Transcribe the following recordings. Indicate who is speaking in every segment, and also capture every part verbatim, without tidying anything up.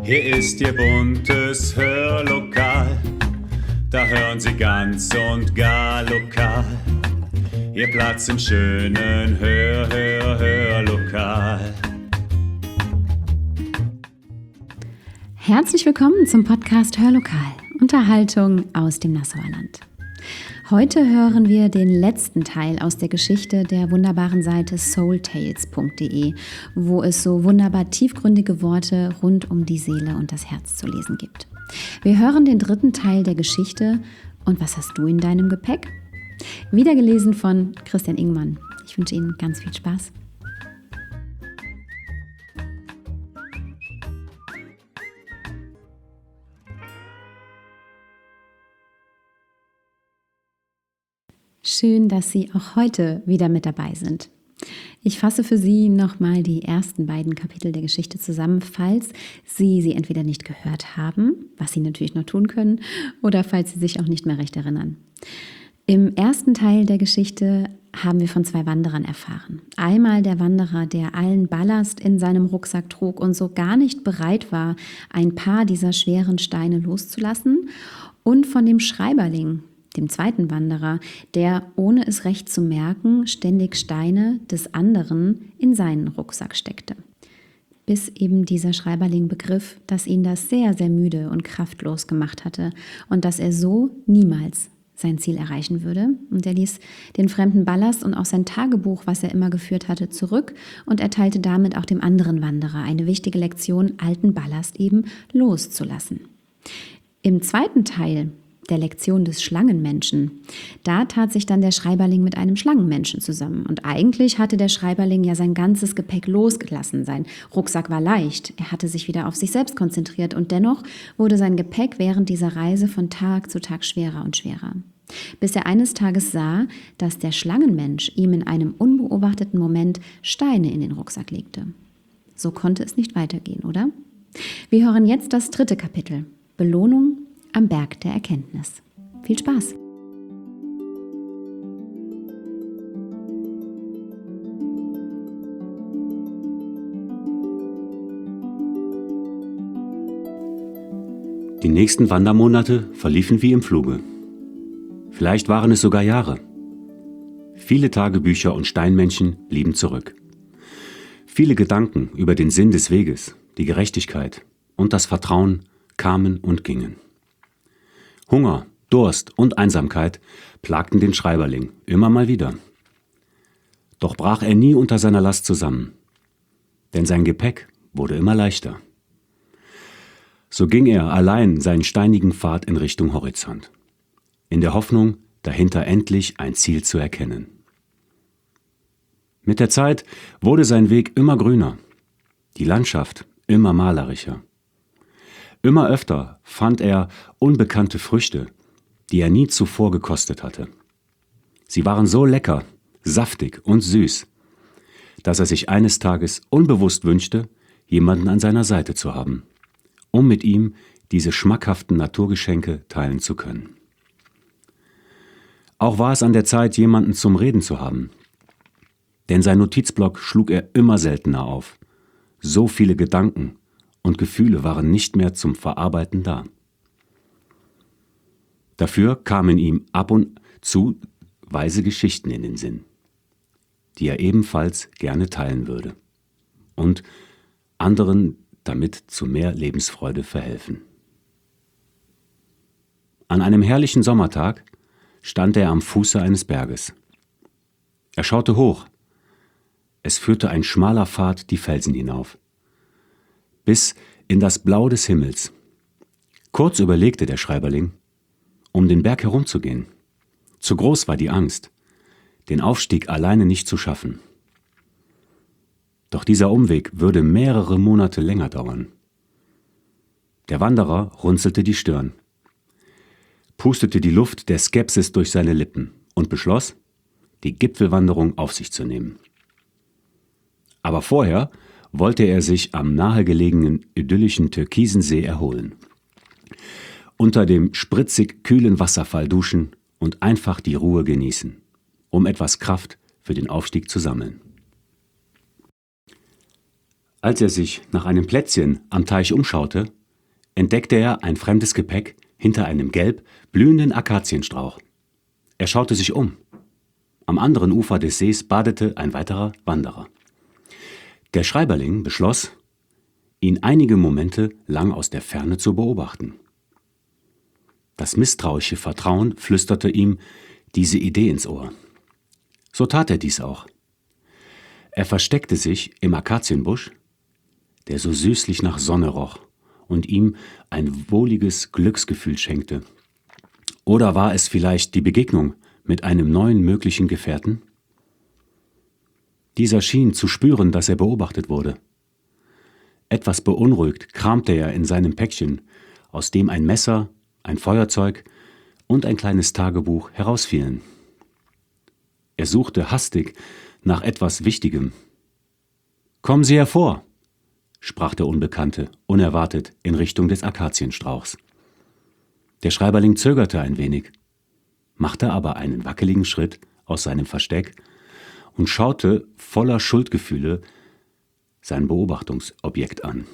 Speaker 1: Hier ist Ihr buntes Hörlokal, da hören Sie ganz und gar lokal. Ihr Platz im schönen Hör, Hör, Hörlokal.
Speaker 2: Herzlich willkommen zum Podcast Hörlokal, Unterhaltung aus dem Nassauer Land. Heute hören wir den letzten Teil aus der Geschichte der wunderbaren Seite soultales punkt de, wo es so wunderbar tiefgründige Worte rund um die Seele und das Herz zu lesen gibt. Wir hören den dritten Teil der Geschichte und was hast du in deinem Gepäck? Wieder gelesen von Christian Ingmann. Ich wünsche Ihnen ganz viel Spaß. Schön, dass Sie auch heute wieder mit dabei sind. Ich fasse für Sie nochmal die ersten beiden Kapitel der Geschichte zusammen, falls Sie sie entweder nicht gehört haben, was Sie natürlich noch tun können, oder falls Sie sich auch nicht mehr recht erinnern. Im ersten Teil der Geschichte haben wir von zwei Wanderern erfahren. Einmal der Wanderer, der allen Ballast in seinem Rucksack trug und so gar nicht bereit war, ein paar dieser schweren Steine loszulassen, und von dem Schreiberling, dem zweiten Wanderer, der, ohne es recht zu merken, ständig Steine des anderen in seinen Rucksack steckte. Bis eben dieser Schreiberling begriff, dass ihn das sehr, sehr müde und kraftlos gemacht hatte und dass er so niemals sein Ziel erreichen würde. Und er ließ den fremden Ballast und auch sein Tagebuch, was er immer geführt hatte, zurück und erteilte damit auch dem anderen Wanderer eine wichtige Lektion, alten Ballast eben loszulassen. Im zweiten Teil der Lektion des Schlangenmenschen, da tat sich dann der Schreiberling mit einem Schlangenmenschen zusammen. Und eigentlich hatte der Schreiberling ja sein ganzes Gepäck losgelassen. Sein Rucksack war leicht, er hatte sich wieder auf sich selbst konzentriert und dennoch wurde sein Gepäck während dieser Reise von Tag zu Tag schwerer und schwerer. Bis er eines Tages sah, dass der Schlangenmensch ihm in einem unbeobachteten Moment Steine in den Rucksack legte. So konnte es nicht weitergehen, oder? Wir hören jetzt das dritte Kapitel, Belohnung am Berg der Erkenntnis. Viel Spaß!
Speaker 3: Die nächsten Wandermonate verliefen wie im Fluge. Vielleicht waren es sogar Jahre. Viele Tagebücher und Steinmännchen blieben zurück. Viele Gedanken über den Sinn des Weges, die Gerechtigkeit und das Vertrauen kamen und gingen. Hunger, Durst und Einsamkeit plagten den Schreiberling immer mal wieder. Doch brach er nie unter seiner Last zusammen, denn sein Gepäck wurde immer leichter. So ging er allein seinen steinigen Pfad in Richtung Horizont, in der Hoffnung, dahinter endlich ein Ziel zu erkennen. Mit der Zeit wurde sein Weg immer grüner, die Landschaft immer malerischer. Immer öfter fand er unbekannte Früchte, die er nie zuvor gekostet hatte. Sie waren so lecker, saftig und süß, dass er sich eines Tages unbewusst wünschte, jemanden an seiner Seite zu haben, um mit ihm diese schmackhaften Naturgeschenke teilen zu können. Auch war es an der Zeit, jemanden zum Reden zu haben, denn sein Notizblock schlug er immer seltener auf. So viele Gedanken und Gefühle waren nicht mehr zum Verarbeiten da. Dafür kamen ihm ab und zu weise Geschichten in den Sinn, die er ebenfalls gerne teilen würde und anderen damit zu mehr Lebensfreude verhelfen. An einem herrlichen Sommertag stand er am Fuße eines Berges. Er schaute hoch. Es führte ein schmaler Pfad die Felsen hinauf, bis in das Blau des Himmels. Kurz überlegte der Schreiberling, um den Berg herumzugehen. Zu groß war die Angst, den Aufstieg alleine nicht zu schaffen. Doch dieser Umweg würde mehrere Monate länger dauern. Der Wanderer runzelte die Stirn, pustete die Luft der Skepsis durch seine Lippen und beschloss, die Gipfelwanderung auf sich zu nehmen. Aber vorher wollte er sich am nahegelegenen idyllischen türkisen See erholen, unter dem spritzig kühlen Wasserfall duschen und einfach die Ruhe genießen, um etwas Kraft für den Aufstieg zu sammeln. Als er sich nach einem Plätzchen am Teich umschaute, entdeckte er ein fremdes Gepäck hinter einem gelb blühenden Akazienstrauch. Er schaute sich um. Am anderen Ufer des Sees badete ein weiterer Wanderer. Der Schreiberling beschloss, ihn einige Momente lang aus der Ferne zu beobachten. Das misstrauische Vertrauen flüsterte ihm diese Idee ins Ohr. So tat er dies auch. Er versteckte sich im Akazienbusch, der so süßlich nach Sonne roch und ihm ein wohliges Glücksgefühl schenkte. Oder war es vielleicht die Begegnung mit einem neuen möglichen Gefährten? Dieser schien zu spüren, dass er beobachtet wurde. Etwas beunruhigt kramte er in seinem Päckchen, aus dem ein Messer, ein Feuerzeug und ein kleines Tagebuch herausfielen. Er suchte hastig nach etwas Wichtigem. »Kommen Sie hervor«, sprach der Unbekannte unerwartet in Richtung des Akazienstrauchs. Der Schreiberling zögerte ein wenig, machte aber einen wackeligen Schritt aus seinem Versteck und schaute voller Schuldgefühle sein Beobachtungsobjekt an.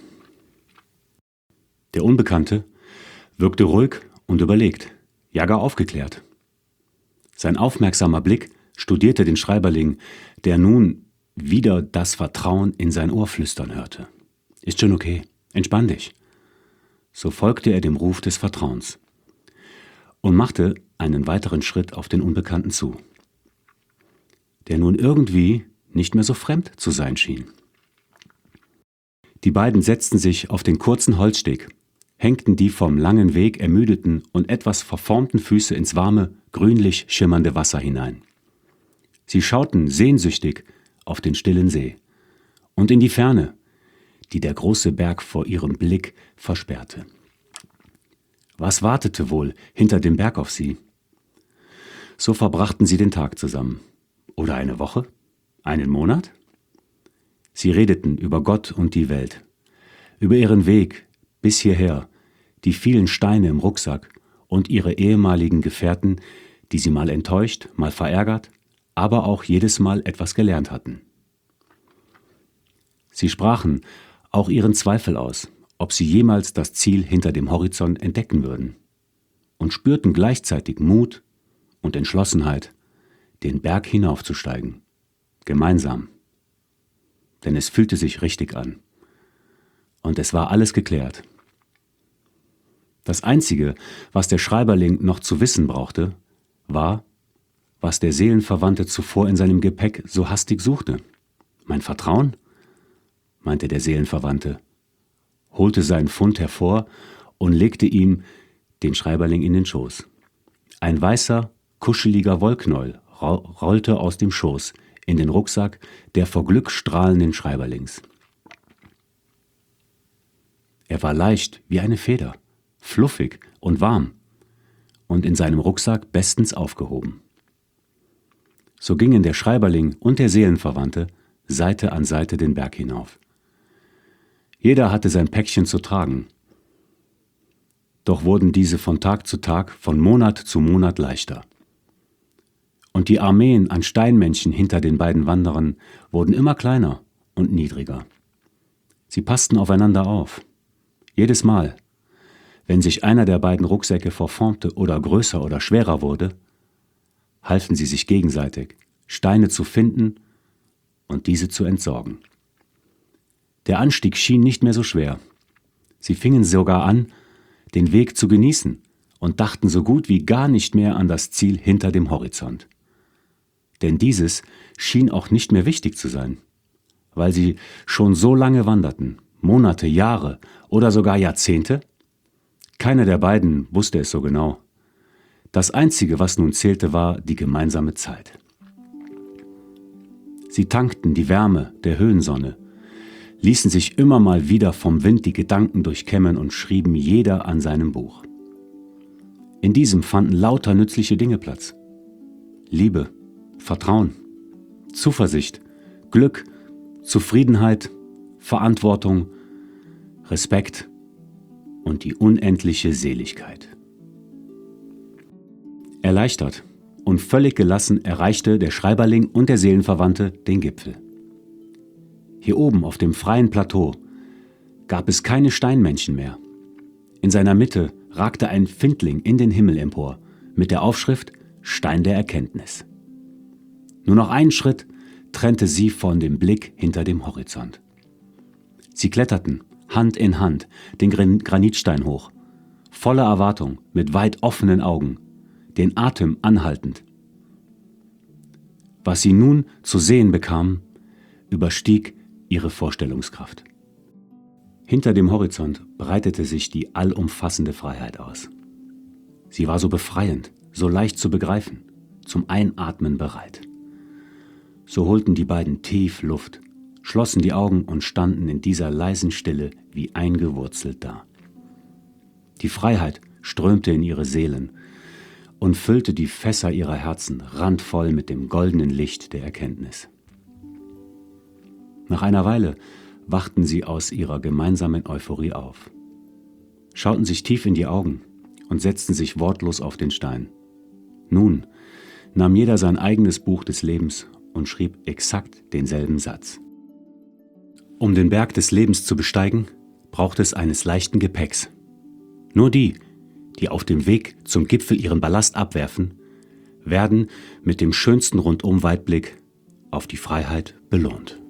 Speaker 3: Der Unbekannte wirkte ruhig und überlegt, ja gar aufgeklärt. Sein aufmerksamer Blick studierte den Schreiberling, der nun wieder das Vertrauen in sein Ohr flüstern hörte. »Ist schon okay, entspann dich.« So folgte er dem Ruf des Vertrauens und machte einen weiteren Schritt auf den Unbekannten zu, der nun irgendwie nicht mehr so fremd zu sein schien. Die beiden setzten sich auf den kurzen Holzsteg, hängten die vom langen Weg ermüdeten und etwas verformten Füße ins warme, grünlich schimmernde Wasser hinein. Sie schauten sehnsüchtig auf den stillen See und in die Ferne, die der große Berg vor ihrem Blick versperrte. Was wartete wohl hinter dem Berg auf sie? So verbrachten sie den Tag zusammen. Oder eine Woche? Einen Monat? Sie redeten über Gott und die Welt, über ihren Weg bis hierher, die vielen Steine im Rucksack und ihre ehemaligen Gefährten, die sie mal enttäuscht, mal verärgert, aber auch jedes Mal etwas gelernt hatten. Sie sprachen auch ihren Zweifel aus, ob sie jemals das Ziel hinter dem Horizont entdecken würden, und spürten gleichzeitig Mut und Entschlossenheit, den Berg hinaufzusteigen, gemeinsam. Denn es fühlte sich richtig an. Und es war alles geklärt. Das Einzige, was der Schreiberling noch zu wissen brauchte, war, was der Seelenverwandte zuvor in seinem Gepäck so hastig suchte. Mein Vertrauen? Meinte der Seelenverwandte, holte seinen Fund hervor und legte ihm den Schreiberling in den Schoß. Ein weißer, kuscheliger Wollknäuel rollte aus dem Schoß in den Rucksack der vor Glück strahlenden Schreiberlings. Er war leicht wie eine Feder, fluffig und warm und in seinem Rucksack bestens aufgehoben. So gingen der Schreiberling und der Seelenverwandte Seite an Seite den Berg hinauf. Jeder hatte sein Päckchen zu tragen. Doch wurden diese von Tag zu Tag, von Monat zu Monat leichter. Und die Armeen an Steinmännchen hinter den beiden Wanderern wurden immer kleiner und niedriger. Sie passten aufeinander auf. Jedes Mal, wenn sich einer der beiden Rucksäcke verformte oder größer oder schwerer wurde, halfen sie sich gegenseitig, Steine zu finden und diese zu entsorgen. Der Anstieg schien nicht mehr so schwer. Sie fingen sogar an, den Weg zu genießen und dachten so gut wie gar nicht mehr an das Ziel hinter dem Horizont. Denn dieses schien auch nicht mehr wichtig zu sein, weil sie schon so lange wanderten, Monate, Jahre oder sogar Jahrzehnte. Keiner der beiden wusste es so genau. Das Einzige, was nun zählte, war die gemeinsame Zeit. Sie tankten die Wärme der Höhensonne, ließen sich immer mal wieder vom Wind die Gedanken durchkämmen und schrieben jeder an seinem Buch. In diesem fanden lauter nützliche Dinge Platz. Liebe, Vertrauen, Zuversicht, Glück, Zufriedenheit, Verantwortung, Respekt und die unendliche Seligkeit. Erleichtert und völlig gelassen erreichte der Schreiberling und der Seelenverwandte den Gipfel. Hier oben auf dem freien Plateau gab es keine Steinmännchen mehr. In seiner Mitte ragte ein Findling in den Himmel empor mit der Aufschrift Stein der Erkenntnis. Nur noch ein Schritt trennte sie von dem Blick hinter dem Horizont. Sie kletterten Hand in Hand den Gran- Granitstein hoch, voller Erwartung, mit weit offenen Augen, den Atem anhaltend. Was sie nun zu sehen bekamen, überstieg ihre Vorstellungskraft. Hinter dem Horizont breitete sich die allumfassende Freiheit aus. Sie war so befreiend, so leicht zu begreifen, zum Einatmen bereit. So holten die beiden tief Luft, schlossen die Augen und standen in dieser leisen Stille wie eingewurzelt da. Die Freiheit strömte in ihre Seelen und füllte die Fässer ihrer Herzen randvoll mit dem goldenen Licht der Erkenntnis. Nach einer Weile wachten sie aus ihrer gemeinsamen Euphorie auf, schauten sich tief in die Augen und setzten sich wortlos auf den Stein. Nun nahm jeder sein eigenes Buch des Lebens und schrieb exakt denselben Satz. Um den Berg des Lebens zu besteigen, braucht es eines leichten Gepäcks. Nur die, die auf dem Weg zum Gipfel ihren Ballast abwerfen, werden mit dem schönsten Rundum-Weitblick auf die Freiheit belohnt.